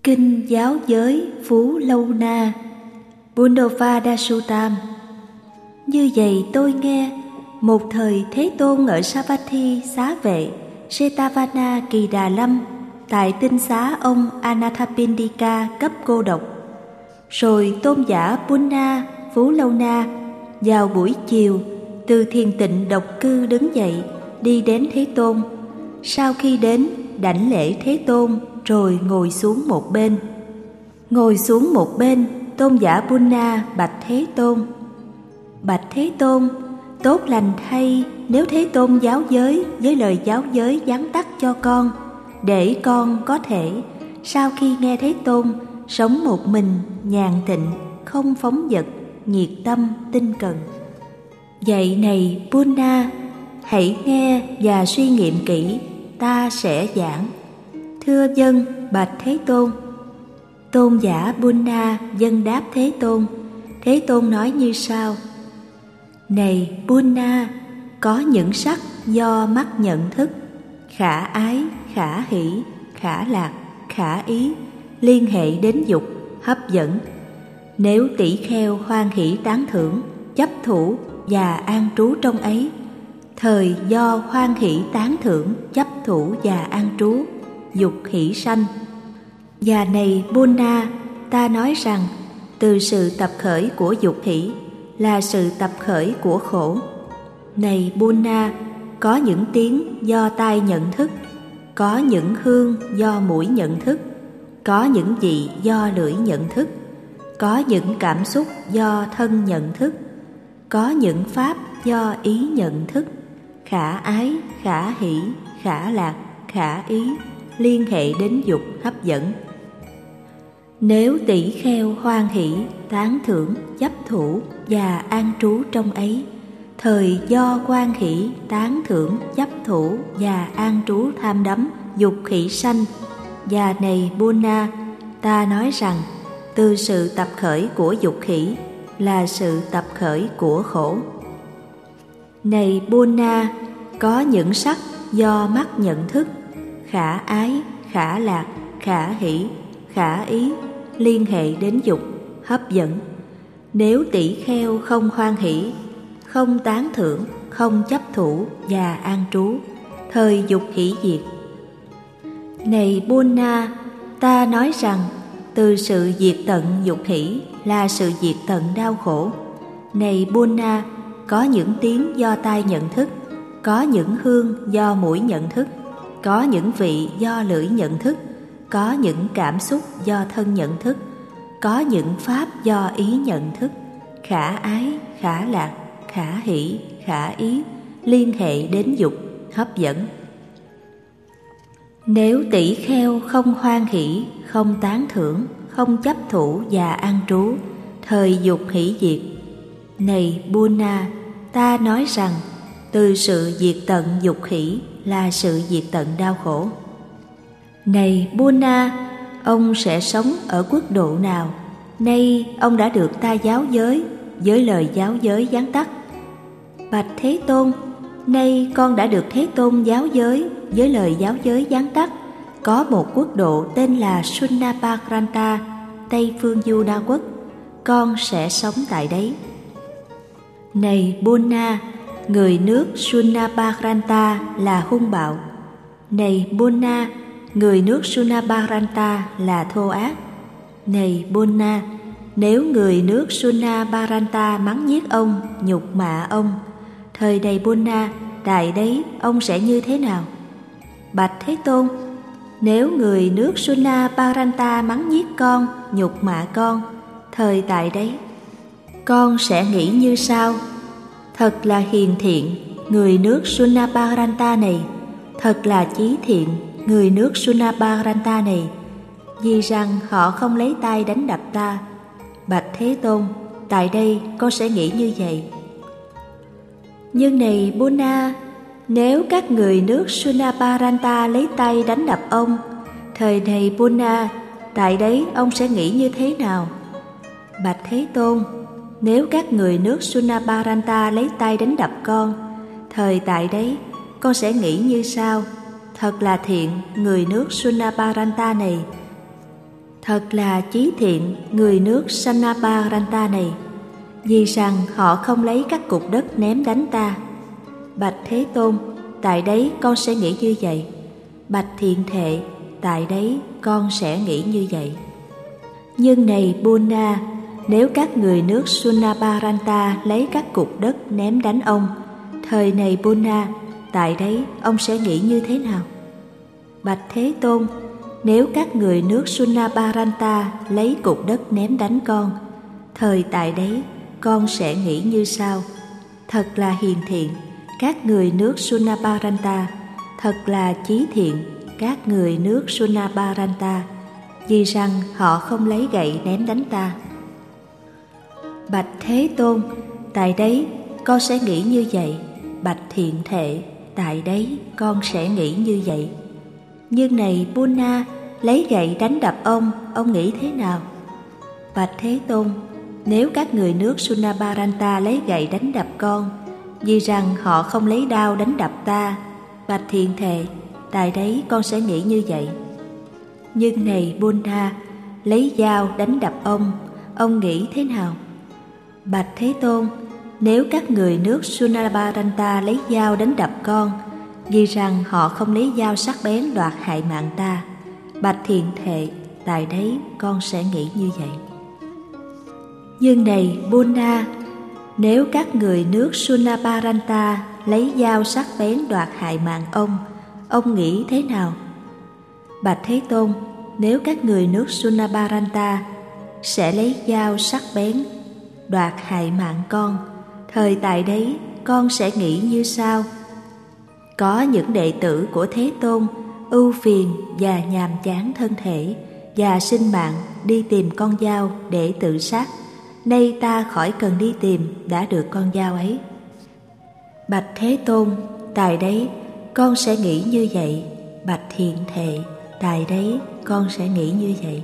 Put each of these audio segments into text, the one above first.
Kinh giáo giới Phú Lâu Na, Buddhavada-suttam. Như vậy tôi nghe, một thời Thế Tôn ở Savatthi xá vệ Jetavana Kỳ Đà Lâm, tại tinh xá ông Anathapindika cấp cô độc. Rồi tôn giả Punna Phú Lâu Na vào buổi chiều từ thiền tịnh độc cư đứng dậy đi đến Thế Tôn. Sau khi đến, đảnh lễ Thế Tôn rồi ngồi xuống một bên. Ngồi xuống một bên, tôn giả Punna bạch Thế Tôn: Bạch Thế Tôn, tốt lành thay nếu Thế Tôn giáo giới với lời giáo giới vắn tắt cho con, để con có thể sau khi nghe Thế Tôn sống một mình, nhàn tịnh, không phóng dật, nhiệt tâm, tinh cần. Vậy này Punna, hãy nghe và suy nghiệm kỹ, ta sẽ giảng. Thưa vâng, bạch Thế Tôn. Tôn giả Punna vâng đáp Thế Tôn. Thế Tôn nói như sau: Này Punna, có những sắc do mắt nhận thức, khả ái, khả hỷ, khả lạc, khả ý, liên hệ đến dục, hấp dẫn. Nếu tỷ kheo hoan hỷ tán thưởng, chấp thủ và an trú trong ấy, thời do hoan hỷ tán thưởng, chấp thủ và an trú, dục hỷ sanh. Và này Punna, ta nói rằng từ sự tập khởi của dục hỷ là sự tập khởi của khổ. Này Punna, có những tiếng do tai nhận thức, có những hương do mũi nhận thức, có những vị do lưỡi nhận thức, có những cảm xúc do thân nhận thức, có những pháp do ý nhận thức, khả ái, khả hỷ, khả lạc, khả ý, liên hệ đến dục hấp dẫn. Nếu tỷ kheo hoan hỷ, tán thưởng, chấp thủ và an trú trong ấy, thời do hoan hỷ, tán thưởng, chấp thủ và an trú tham đắm, dục hỷ sanh. Và này Punna, ta nói rằng từ sự tập khởi của dục hỷ là sự tập khởi của khổ. Này Punna, có những sắc do mắt nhận thức, khả ái, khả lạc, khả hỷ, khả ý, liên hệ đến dục, hấp dẫn. Nếu tỷ kheo không hoan hỷ, không tán thưởng, không chấp thủ và an trú, thời dục hỷ diệt. Này Punna, ta nói rằng từ sự diệt tận dục hỷ là sự diệt tận đau khổ. Này Punna, có những tiếng do tai nhận thức, có những hương do mũi nhận thức, có những vị do lưỡi nhận thức, có những cảm xúc do thân nhận thức, có những pháp do ý nhận thức, khả ái, khả lạc, khả hỷ, khả ý, liên hệ đến dục, hấp dẫn. Nếu tỷ kheo không hoan hỷ, không tán thưởng, không chấp thủ và an trú, thời dục hỷ diệt. Này Punna, ta nói rằng từ sự diệt tận dục hỷ là sự diệt tận đau khổ. Này Punna, ông sẽ sống ở quốc độ nào? Nay ông đã được ta giáo giới với lời giáo giới vắn tắt. Bạch Thế Tôn, nay con đã được Thế Tôn giáo giới với lời giáo giới vắn tắt. Có một quốc độ tên là Sunapakranta, Tây phương Du Na Quốc. Con sẽ sống tại đấy. Này Punna, người nước Sunapakranta là hung bạo. Này Punna, người nước Sunapakranta là thô ác. Này Punna, nếu người nước Sunapakranta mắng nhiếc ông, nhục mạ ông, thời này Punna, tại đấy ông sẽ như thế nào? Bạch Thế Tôn, nếu người nước Sunapakranta mắng nhiếc con, nhục mạ con, thời tại đấy con sẽ nghĩ như sau: thật là hiền thiện người nước Sunapakranta này, thật là chí thiện người nước Sunapakranta này, vì rằng họ không lấy tay đánh đập ta. Bạch Thế Tôn, tại đây con sẽ nghĩ như vậy. Nhưng này Punna, nếu các người nước Sunapakranta lấy tay đánh đập ông, thời này Punna, tại đấy ông sẽ nghĩ như thế nào? Bạch Thế Tôn, nếu các người nước Sunapakranta lấy tay đánh đập con, thời tại đấy con sẽ nghĩ như sau: thật là thiện người nước Sunapakranta này, Thật là chí thiện người nước Sanaparanta này, vì rằng họ không lấy các cục đất ném đánh ta. Bạch Thế Tôn, tại đấy con sẽ nghĩ như vậy. Bạch Thiện Thệ, tại đấy con sẽ nghĩ như vậy. Nhưng này Buddha, nếu các người nước Sunaparanta lấy các cục đất ném đánh ông, thời này Buddha, tại đấy ông sẽ nghĩ như thế nào? Bạch Thế Tôn, nếu các người nước Sunaparanta lấy cục đất ném đánh con, thời tại đấy con sẽ nghĩ như sau: thật là hiền thiện các người nước Sunaparanta, thật là chí thiện các người nước Sunaparanta, vì rằng họ không lấy gậy ném đánh ta. Bạch Thế Tôn, tại đấy con sẽ nghĩ như vậy. Bạch Thiện Thệ, tại đấy con sẽ nghĩ như vậy. Nhưng này Buddha, lấy gậy đánh đập ông nghĩ thế nào? Bạch Thế Tôn, nếu các người nước Sunaparanta lấy gậy đánh đập con, vì rằng họ không lấy đao đánh đập ta, Bạch Thiện Thệ, tại đấy con sẽ nghĩ như vậy. Nhưng này Buddha, lấy dao đánh đập ông nghĩ thế nào? Bạch Thế Tôn, nếu các người nước Sunaparanta lấy dao đánh đập con, vì rằng họ không lấy dao sắc bén đoạt hại mạng ta, Bạch Thiện Thệ, tại đấy con sẽ nghĩ như vậy. Nhưng này Buddha, nếu các người nước Sunaparanta lấy dao sắc bén đoạt hại mạng ông nghĩ thế nào? Bạch Thế Tôn, nếu các người nước Sunaparanta sẽ lấy dao sắc bén đoạt hại mạng con, thời tại đấy con sẽ nghĩ như sau: có những đệ tử của Thế Tôn ưu phiền và nhàm chán thân thể và sinh mạng đi tìm con dao để tự sát, nay ta khỏi cần đi tìm, đã được con dao ấy. Bạch Thế Tôn, tại đấy con sẽ nghĩ như vậy. Bạch Thiện Thệ, tại đấy con sẽ nghĩ như vậy.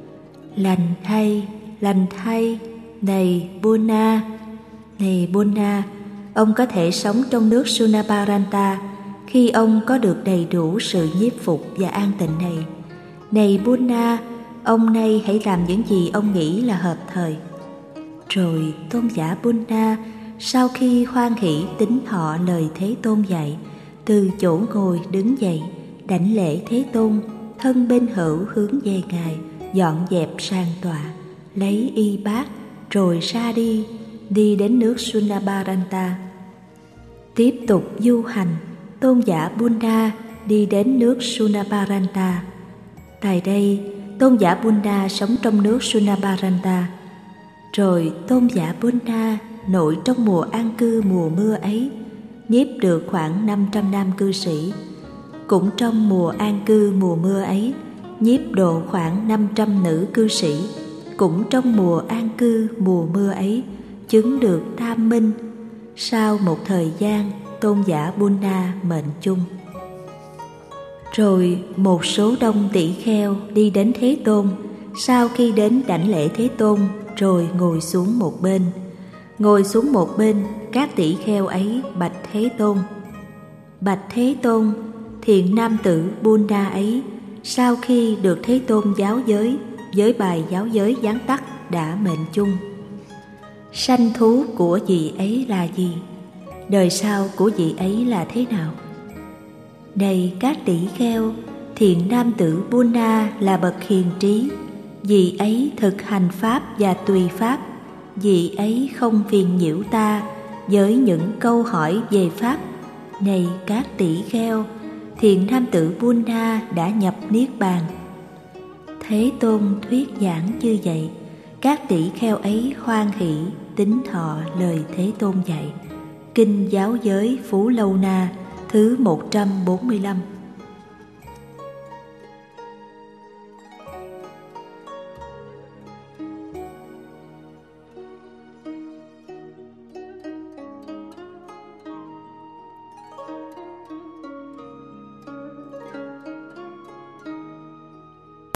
Lành thay, này Buddha, ông có thể sống trong nước Sunaparanta khi ông có được đầy đủ sự nhiếp phục và an tịnh này. Này Buddha, ông nay hãy làm những gì ông nghĩ là hợp thời. Rồi tôn giả Buddha sau khi hoan hỷ tín thọ lời Thế Tôn dạy, từ chỗ ngồi đứng dậy, đảnh lễ Thế Tôn, thân bên hữu hướng về Ngài, dọn dẹp sàn tọa, lấy y bát, rồi ra đi đến nước Sunaparanta. Tiếp tục du hành, tôn giả Buddha đi đến nước Sunaparanta. Tại đây, tôn giả Buddha sống trong nước Sunaparanta. Rồi tôn giả Buddha nội trong mùa an cư mùa mưa ấy, nhiếp được khoảng 500 nam cư sĩ. Cũng trong mùa an cư mùa mưa ấy, nhiếp độ khoảng 500 nữ cư sĩ. Cũng trong mùa an cư mùa mưa ấy, chứng được tam minh. Sau một thời gian, tôn giả Buddha mệnh chung. Rồi một số đông tỷ kheo đi đến Thế Tôn. Sau khi đến đảnh lễ Thế Tôn, rồi ngồi xuống một bên. Ngồi xuống một bên, các tỷ kheo ấy bạch Thế Tôn: Bạch Thế Tôn, thiện nam tử Buddha ấy, sau khi được Thế Tôn giáo giới với bài giáo giới gián tắt, đã mệnh chung. Sanh thú của vị ấy là gì? Đời sau của vị ấy là thế nào? Này các tỷ kheo, thiện nam tử Buddha là bậc hiền trí. Vị ấy thực hành pháp và tùy pháp. Vị ấy không phiền nhiễu ta với những câu hỏi về pháp. Này các tỷ kheo, thiện nam tử Buddha đã nhập niết bàn. Thế Tôn thuyết giảng như vậy, các tỷ kheo ấy hoan hỷ tín thọ lời Thế Tôn dạy. Kinh Giáo Giới Phú Lâu Na thứ 145.